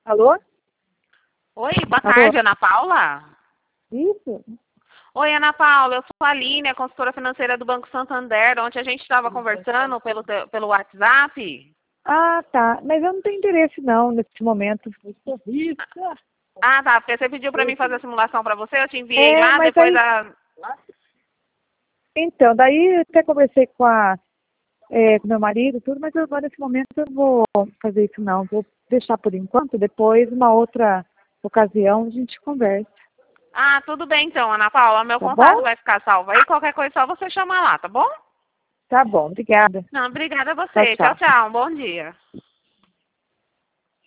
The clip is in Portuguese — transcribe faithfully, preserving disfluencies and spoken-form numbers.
Alô? Oi, boa Alô? tarde, Ana Paula. Isso? Oi, Ana Paula, eu sou a Aline, a consultora financeira do Banco Santander, onde a gente estava conversando pelo, te- pelo WhatsApp. Ah, tá. Mas eu não tenho interesse não nesse momento. Ah, tá, porque você pediu para mim fazer a simulação para você, eu te enviei É, lá, mas depois aí, da... então, daí eu até conversei com a, é, com meu marido e tudo, mas eu, agora nesse momento eu vou fazer isso não. Vou deixar por enquanto, depois uma outra ocasião a gente conversa, Ah, tudo bem então, Ana Paula, meu tá bom? contato vai ficar salvo aí, qualquer coisa é só você chamar lá, tá bom? Tá bom, obrigada. Não, obrigada a Tchau, você. Tchau, tchau. tchau, um bom dia.